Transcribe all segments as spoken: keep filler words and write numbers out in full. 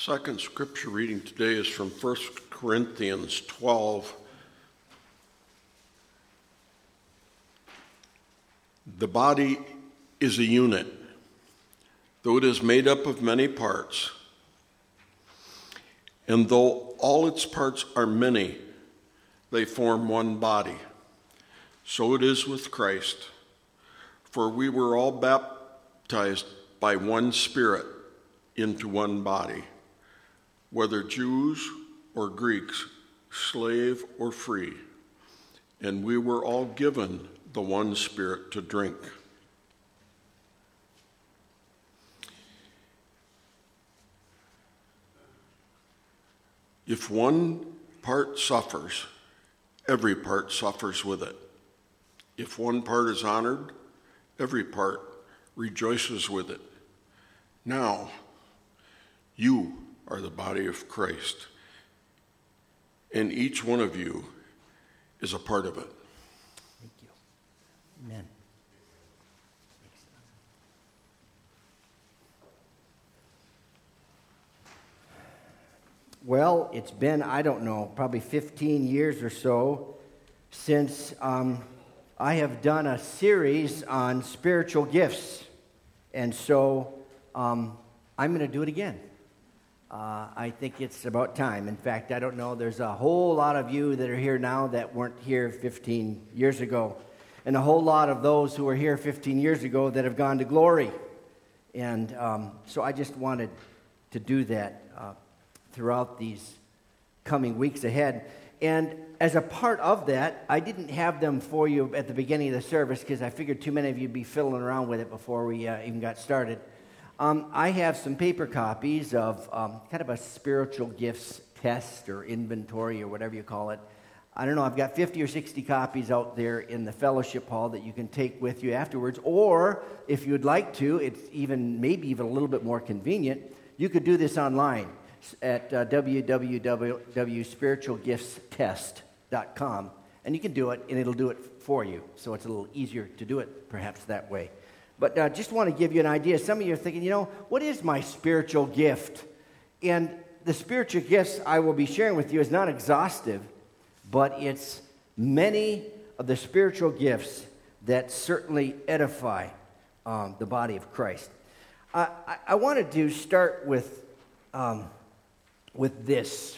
Second scripture reading today is from First Corinthians twelve. The body is a unit, though it is made up of many parts. And though all its parts are many, they form one body. So it is with Christ. For we were all baptized by one Spirit into one body, whether Jews or Greeks, slave or free, and we were all given the one Spirit to drink. If one part suffers, every part suffers with it. If one part is honored, every part rejoices with it. Now, you are the body of Christ, and each one of you is a part of it. Thank you. Amen. Well, it's been, I don't know, probably fifteen years or so since um, I have done a series on spiritual gifts. And so um, I'm going to do it again. Uh, I think it's about time. In fact, I don't know, there's a whole lot of you that are here now that weren't here fifteen years ago. And a whole lot of those who were here fifteen years ago that have gone to glory. And um, so I just wanted to do that uh, throughout these coming weeks ahead. And as a part of that, I didn't have them for you at the beginning of the service because I figured too many of you would be fiddling around with it before we uh, even got started. Um, I have some paper copies of um, kind of a spiritual gifts test or inventory or whatever you call it. I don't know, I've got fifty or sixty copies out there in the fellowship hall that you can take with you afterwards. Or if you'd like to, it's even maybe even a little bit more convenient, you could do this online at uh, w w w dot spiritual gifts test dot com. And you can do it, and it'll do it for you. So it's a little easier to do it perhaps that way. But I uh, just want to give you an idea. Some of you are thinking, you know, what is my spiritual gift? And the spiritual gifts I will be sharing with you is not exhaustive, but it's many of the spiritual gifts that certainly edify um, the body of Christ. Uh, I, I wanted to start with, um, with this.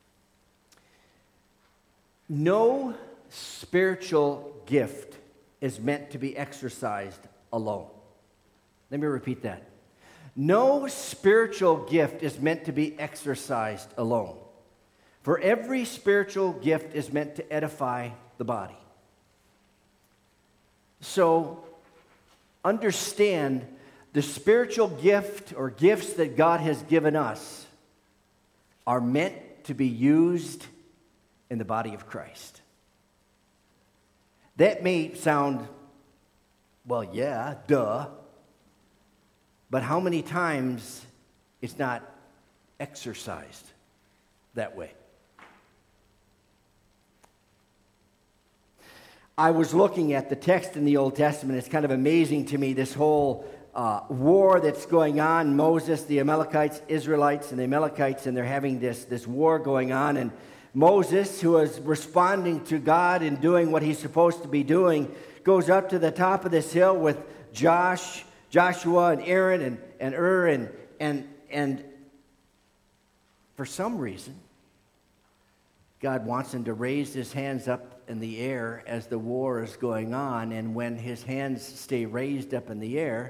No spiritual gift is meant to be exercised alone. Let me repeat that. No spiritual gift is meant to be exercised alone. For every spiritual gift is meant to edify the body. So, understand the spiritual gift or gifts that God has given us are meant to be used in the body of Christ. That may sound, well, yeah, duh. But how many times it's not exercised that way? I was looking at the text in the Old Testament. It's kind of amazing to me, this whole uh, war that's going on. Moses, the Amalekites, Israelites, and the Amalekites, and they're having this, this war going on. And Moses, who is responding to God and doing what he's supposed to be doing, goes up to the top of this hill with Josh, Joshua, and Aaron, and, and Ur, and, and, and for some reason, God wants him to raise his hands up in the air as the war is going on, and when his hands stay raised up in the air,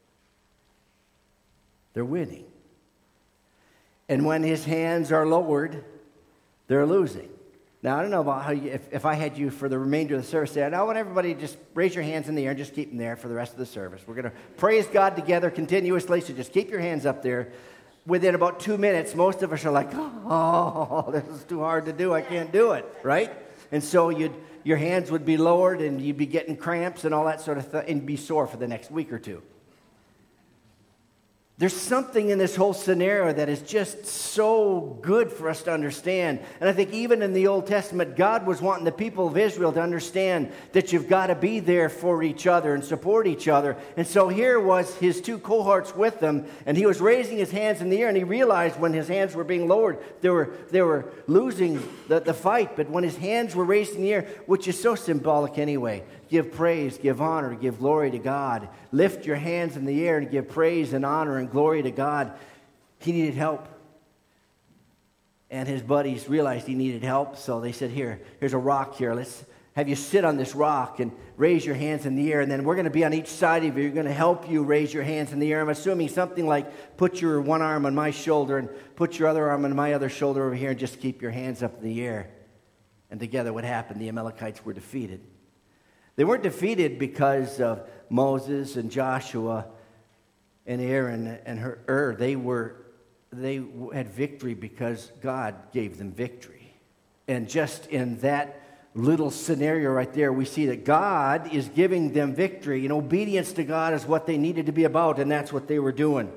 they're winning. And when his hands are lowered, they're losing. Now, I don't know about how you, if, if I had you for the remainder of the service say, I want everybody to just raise your hands in the air and just keep them there for the rest of the service. We're going to praise God together continuously, so just keep your hands up there. Within about two minutes, most of us are like, oh, this is too hard to do. I can't do it, right? And so you'd, your hands would be lowered, and you'd be getting cramps and all that sort of thing, and be sore for the next week or two. There's something in this whole scenario that is just so good for us to understand. And I think even in the Old Testament, God was wanting the people of Israel to understand that you've got to be there for each other and support each other. And so here was his two cohorts with them, and he was raising his hands in the air, and he realized when his hands were being lowered, they were, they were losing the, the fight. But when his hands were raised in the air, which is so symbolic anyway, give praise, give honor, give glory to God. Lift your hands in the air and give praise and honor and glory to God. He needed help. And his buddies realized he needed help, so they said, here, here's a rock here. Let's have you sit on this rock and raise your hands in the air, and then we're going to be on each side of you. You're going to help you raise your hands in the air. I'm assuming something like put your one arm on my shoulder and put your other arm on my other shoulder over here and just keep your hands up in the air. And together what happened? The Amalekites were defeated. They weren't defeated because of Moses and Joshua and Aaron and her, Ur. They were, they had victory because God gave them victory. And just in that little scenario right there, we see that God is giving them victory. And obedience to God is what they needed to be about, and that's what they were doing.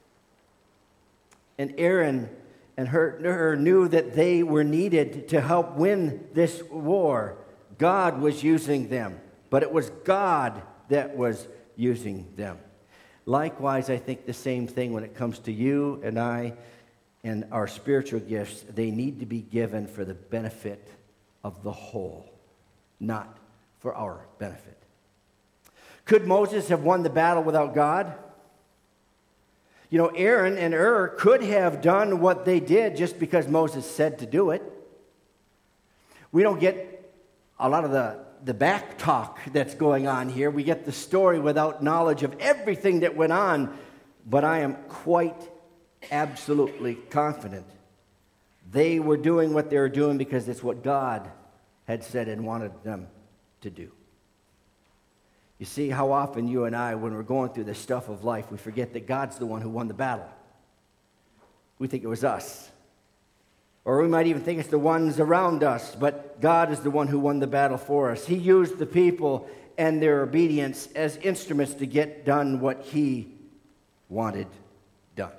And Aaron and her, her knew that they were needed to help win this war. God was using them, but it was God that was using them. Likewise, I think the same thing when it comes to you and I and our spiritual gifts. They need to be given for the benefit of the whole, not for our benefit. Could Moses have won the battle without God? You know, Aaron and Ur could have done what they did just because Moses said to do it. We don't get a lot of the, the back talk that's going on here. We get the story without knowledge of everything that went on. But I am quite absolutely confident they were doing what they were doing because it's what God had said and wanted them to do. You see how often you and I, when we're going through the stuff of life, we forget that God's the one who won the battle. We think it was us. Or we might even think it's the ones around us, but God is the one who won the battle for us. He used the people and their obedience as instruments to get done what He wanted done.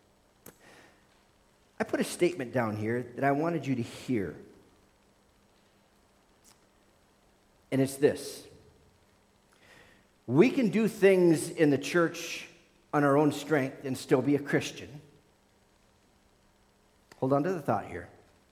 I put a statement down here that I wanted you to hear. And it's this. We can do things in the church on our own strength and still be a Christian. Hold on to the thought here.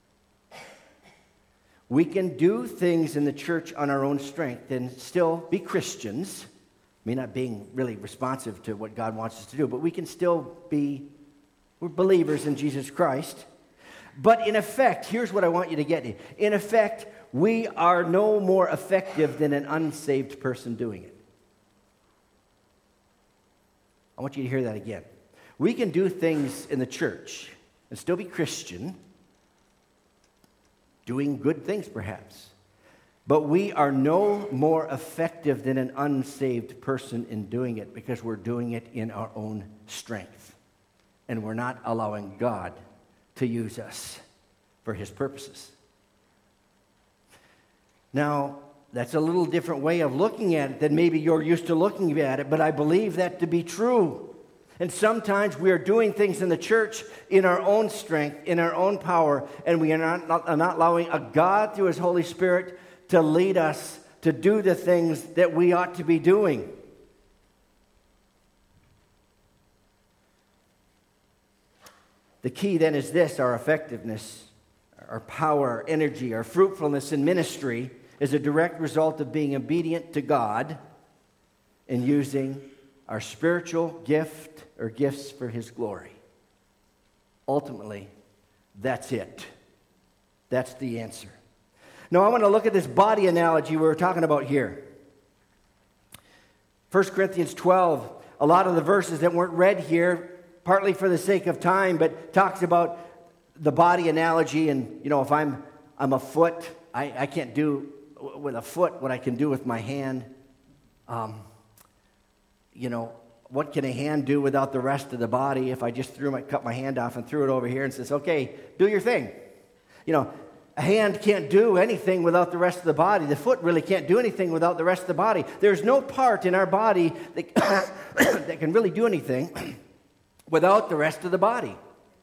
We can do things in the church on our own strength and still be Christians. I mean, not being really responsive to what God wants us to do, but we can still be, we're believers in Jesus Christ. But in effect, here's what I want you to get. In effect, we are no more effective than an unsaved person doing it. I want you to hear that again. We can do things in the church and still be Christian, doing good things perhaps. But we are no more effective than an unsaved person in doing it because we're doing it in our own strength. And we're not allowing God to use us for His purposes. Now, that's a little different way of looking at it than maybe you're used to looking at it, but I believe that to be true. And sometimes we are doing things in the church in our own strength, in our own power, and we are not, not, are not allowing a God through His Holy Spirit to lead us to do the things that we ought to be doing. The key then is this: our effectiveness, our power, our energy, our fruitfulness in ministry is a direct result of being obedient to God and using our spiritual gift or gifts for His glory. Ultimately, that's it. That's the answer. Now, I want to look at this body analogy we were talking about here. First Corinthians twelve, a lot of the verses that weren't read here, partly for the sake of time, but talks about the body analogy. And, you know, if I'm I'm a foot, I, I can't do with a foot what I can do with my hand. Um, you know, what can a hand do without the rest of the body? If I just threw my cut my hand off and threw it over here and says, okay, do your thing. You know, a hand can't do anything without the rest of the body. The foot really can't do anything without the rest of the body. There's no part in our body that, that can really do anything without the rest of the body.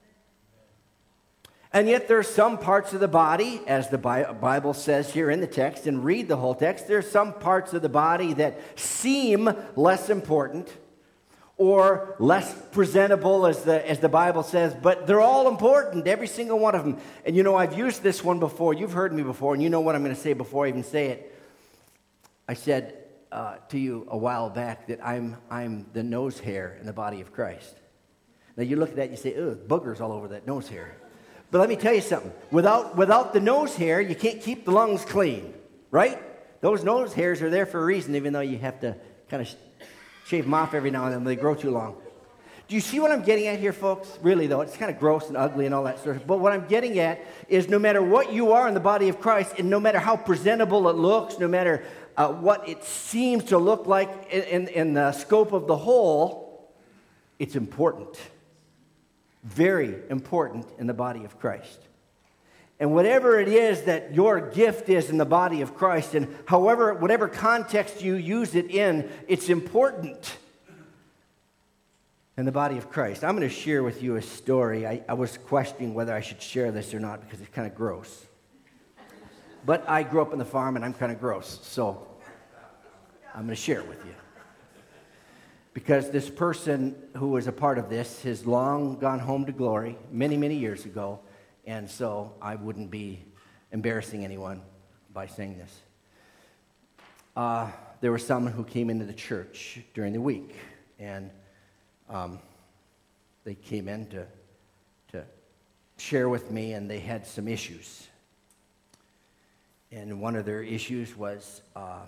And yet there are some parts of the body, as the Bible says here in the text, and read the whole text, there are some parts of the body that seem less important or less presentable, as the, as the Bible says, but they're all important, every single one of them. And you know, I've used this one before. You've heard me before, and you know what I'm going to say before I even say it. I said uh, to you a while back that I'm, I'm the nose hair in the body of Christ. Now you look at that and you say, ugh, boogers all over that nose hair. But let me tell you something. Without, without the nose hair, you can't keep the lungs clean, right? Those nose hairs are there for a reason, even though you have to kind of sh- shave them off every now and then when they grow too long. Do you see what I'm getting at here, folks? Really, though, it's kind of gross and ugly and all that sort of. But what I'm getting at is no matter what you are in the body of Christ, and no matter how presentable it looks, no matter uh, what it seems to look like in, in, in the scope of the whole, it's important. Very important in the body of Christ. And whatever it is that your gift is in the body of Christ, and however, whatever context you use it in, it's important in the body of Christ. I'm going to share with you a story. I, I was questioning whether I should share this or not because it's kind of gross. But I grew up on the farm and I'm kind of gross, so I'm going to share it with you. Because this person who was a part of this has long gone home to glory many, many years ago, and so I wouldn't be embarrassing anyone by saying this. Uh, there was someone who came into the church during the week, and um, they came in to, to share with me, and they had some issues. And one of their issues was, uh,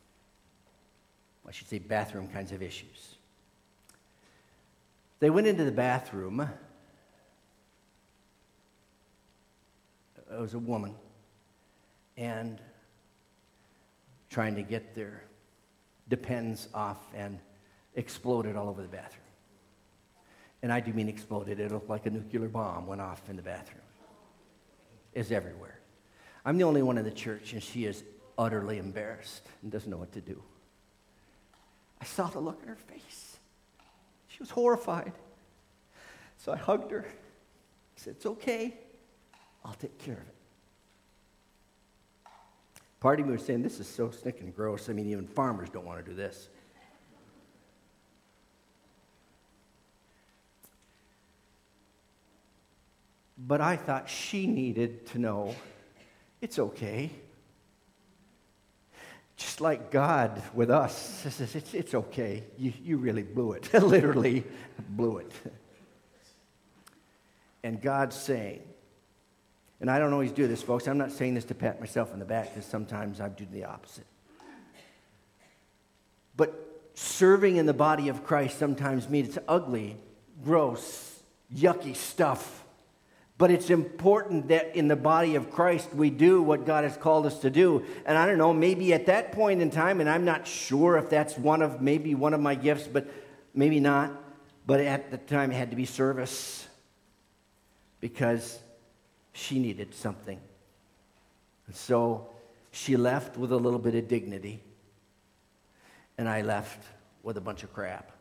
I should say, bathroom kinds of issues. They went into the bathroom. It was a woman, and trying to get their Depends off and exploded all over the bathroom. And I do mean exploded. It looked like a nuclear bomb went off in the bathroom. It's everywhere. I'm the only one in the church, and she is utterly embarrassed and doesn't know what to do. I saw the look in her face. She was horrified. So I hugged her. I said, it's okay. I'll take care of it. Part of me was saying, this is so stinking gross. I mean, even farmers don't want to do this. But I thought she needed to know it's okay. Just like God with us says, it's, it's okay. You, you really blew it. Literally blew it. And God's saying, and I don't always do this, folks. I'm not saying this to pat myself on the back, because sometimes I do the opposite. But serving in the body of Christ sometimes means it's ugly, gross, yucky stuff. But it's important that in the body of Christ we do what God has called us to do. And I don't know, maybe at that point in time, and I'm not sure if that's one of, maybe one of my gifts, but maybe not. But at the time it had to be service, because she needed something. And so she left with a little bit of dignity, and I left with a bunch of crap.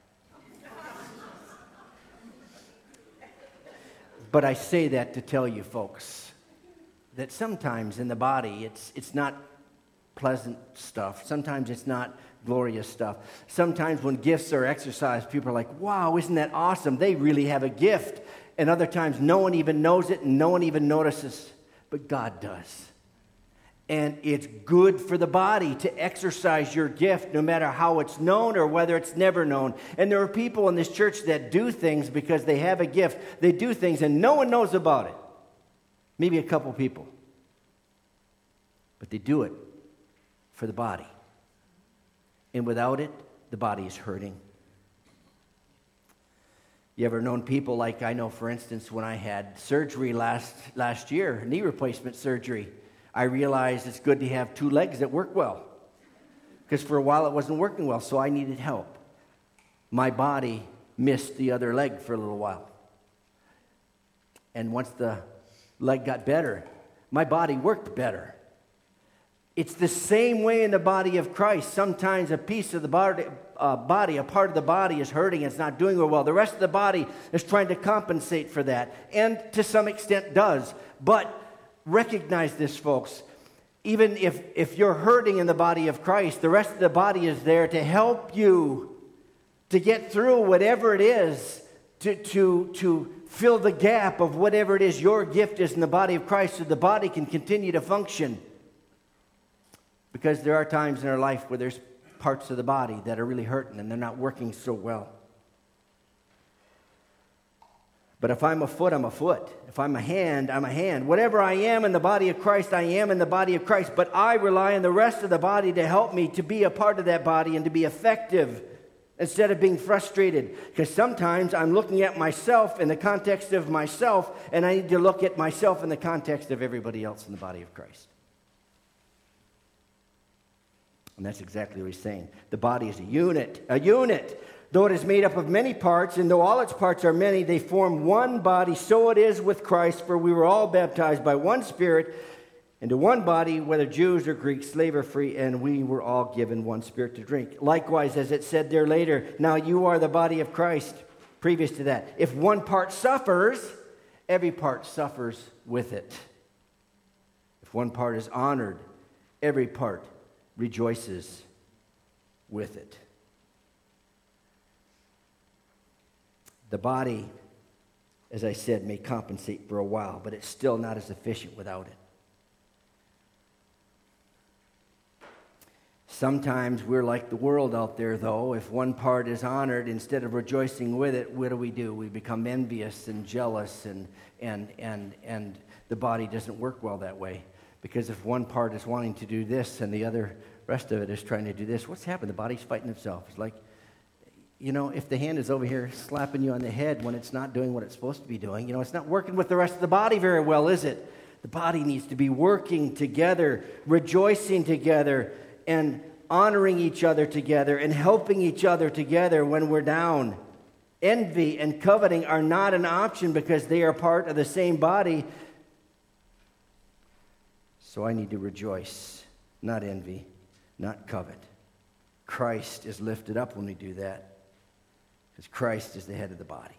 But I say that to tell you, folks, that sometimes in the body, it's it's not pleasant stuff. Sometimes it's not glorious stuff. Sometimes when gifts are exercised, people are like, wow, isn't that awesome? They really have a gift. And other times, no one even knows it and no one even notices, but God does. And it's good for the body to exercise your gift, no matter how it's known or whether it's never known. And there are people in this church that do things because they have a gift. They do things and no one knows about it. Maybe a couple people. But they do it for the body. And without it, the body is hurting. You ever known people like, I know, for instance, when I had surgery last last year, knee replacement surgery, I realized it's good to have two legs that work well. Because for a while it wasn't working well, so I needed help. My body missed the other leg for a little while. And once the leg got better, my body worked better. It's the same way in the body of Christ. Sometimes a piece of the body, uh, body, a part of the body is hurting, it's not doing well. The rest of the body is trying to compensate for that, and to some extent does. But recognize this, folks. Even if, if you're hurting in the body of Christ, the rest of the body is there to help you to get through whatever it is, to, to, to fill the gap of whatever it is your gift is in the body of Christ, so the body can continue to function. Because there are times in our life where there's parts of the body that are really hurting and they're not working so well. But if I'm a foot, I'm a foot. If I'm a hand, I'm a hand. Whatever I am in the body of Christ, I am in the body of Christ. But I rely on the rest of the body to help me to be a part of that body and to be effective instead of being frustrated. Because sometimes I'm looking at myself in the context of myself, and I need to look at myself in the context of everybody else in the body of Christ. And that's exactly what he's saying. The body is a unit, a unit. Though it is made up of many parts, and though all its parts are many, they form one body. So it is with Christ, for we were all baptized by one Spirit into one body, whether Jews or Greeks, slave or free, and we were all given one Spirit to drink. Likewise, as it said there later, now you are the body of Christ. Previous to that, if one part suffers, every part suffers with it. If one part is honored, every part rejoices with it. The body, as I said, may compensate for a while, but it's still not as efficient without it. Sometimes we're like the world out there, though. If one part is honored, instead of rejoicing with it, what do we do? We become envious and jealous, and and and and the body doesn't work well that way. Because if one part is wanting to do this and the other rest of it is trying to do this, what's happened? The body's fighting itself. It's like, you know, if the hand is over here slapping you on the head when it's not doing what it's supposed to be doing, you know, it's not working with the rest of the body very well, is it? The body needs to be working together, rejoicing together, and honoring each other together, and helping each other together when we're down. Envy and coveting are not an option because they are part of the same body. So I need to rejoice, not envy, not covet. Christ is lifted up when we do that. Because Christ is the head of the body.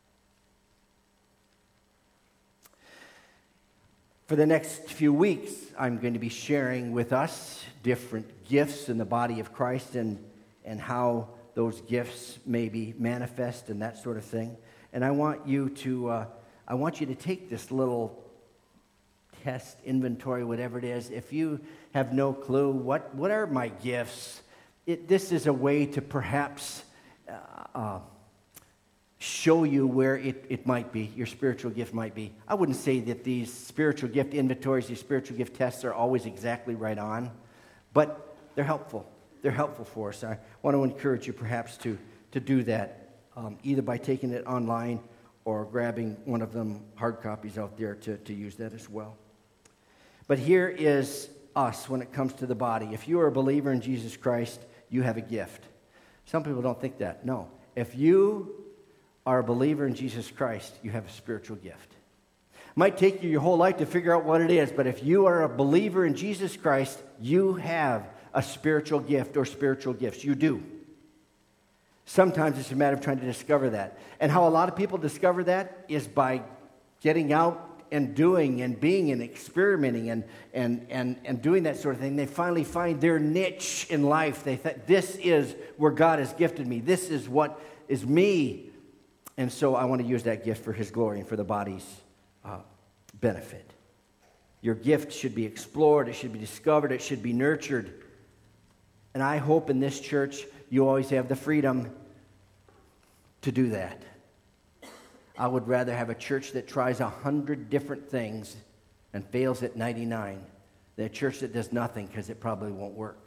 For the next few weeks, I'm going to be sharing with us different gifts in the body of Christ and, and how those gifts may be manifest and that sort of thing. And I want you to uh, I want you to take this little test, inventory, whatever it is. If you have no clue, what, what are my gifts? It, this is a way to perhaps Uh, uh, show you where it, it might be, your spiritual gift might be. I wouldn't say that these spiritual gift inventories, these spiritual gift tests are always exactly right on, but they're helpful. They're helpful for us. I want to encourage you perhaps to, to do that, um, either by taking it online or grabbing one of them hard copies out there to, to use that as well. But here is us when it comes to the body. If you are a believer in Jesus Christ, you have a gift. Some people don't think that. No. If you are a believer in Jesus Christ, you have a spiritual gift. It might take you your whole life to figure out what it is, but if you are a believer in Jesus Christ, you have a spiritual gift or spiritual gifts. You do. Sometimes it's a matter of trying to discover that. And how a lot of people discover that is by getting out and doing and being and experimenting and, and, and, and doing that sort of thing. They finally find their niche in life. They think, this is where God has gifted me. This is what is me. And so I want to use that gift for His glory and for the body's uh, benefit. Your gift should be explored. It should be discovered. It should be nurtured. And I hope in this church you always have the freedom to do that. I would rather have a church that tries a hundred different things and fails at ninety-nine than a church that does nothing because it probably won't work.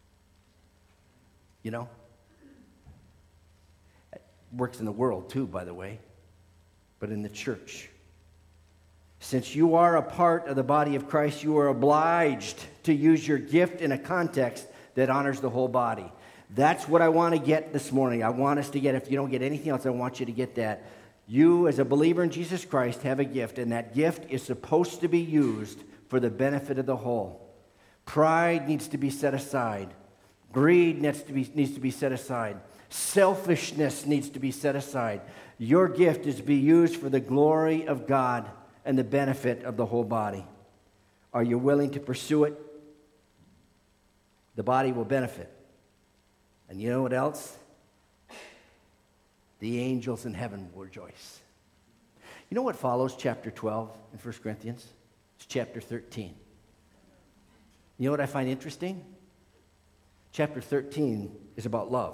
You know? It works in the world too, by the way, but in the church. Since you are a part of the body of Christ, you are obliged to use your gift in a context that honors the whole body. That's what I want to get this morning. I want us to get, if you don't get anything else, I want you to get that. You, as a believer in Jesus Christ, have a gift, and that gift is supposed to be used for the benefit of the whole. Pride needs to be set aside. Greed needs to be, needs to be set aside. Selfishness needs to be set aside. Your gift is to be used for the glory of God and the benefit of the whole body. Are you willing to pursue it? The body will benefit. And you know what else? The angels in heaven will rejoice. You know what follows chapter twelve in First Corinthians? It's chapter thirteen. You know what I find interesting? Chapter thirteen is about love.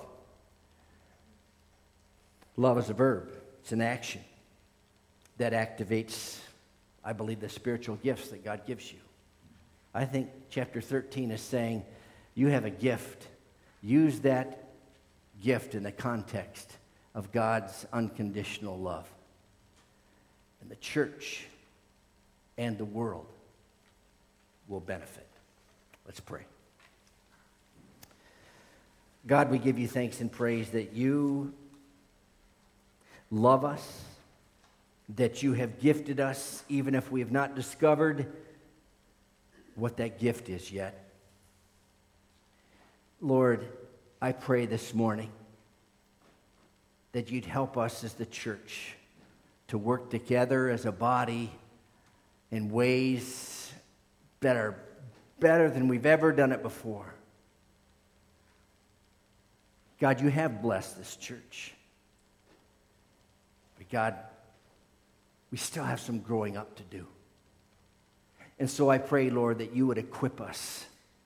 Love is a verb. It's an action that activates, I believe, the spiritual gifts that God gives you. I think chapter thirteen is saying, you have a gift. Use that gift in the context of God's unconditional love. And the church and the world will benefit. Let's pray. God, we give you thanks and praise that you love us, that you have gifted us, even if we have not discovered what that gift is yet. Lord, I pray this morning that you'd help us as the church to work together as a body in ways that are better than we've ever done it before. God, you have blessed this church. But God, we still have some growing up to do. And so I pray, Lord, that you would equip us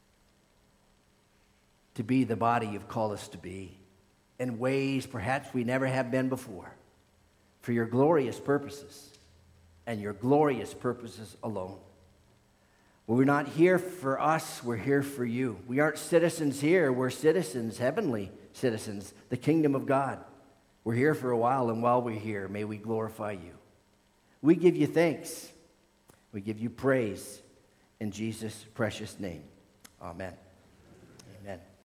to be the body you've called us to be in ways perhaps we never have been before, for your glorious purposes and your glorious purposes alone. Well, we're not here for us, we're here for you. We aren't citizens here, we're citizens, heavenly citizens, the kingdom of God. We're here for a while, and while we're here, may we glorify you. We give you thanks. We give you praise in Jesus' precious name. Amen.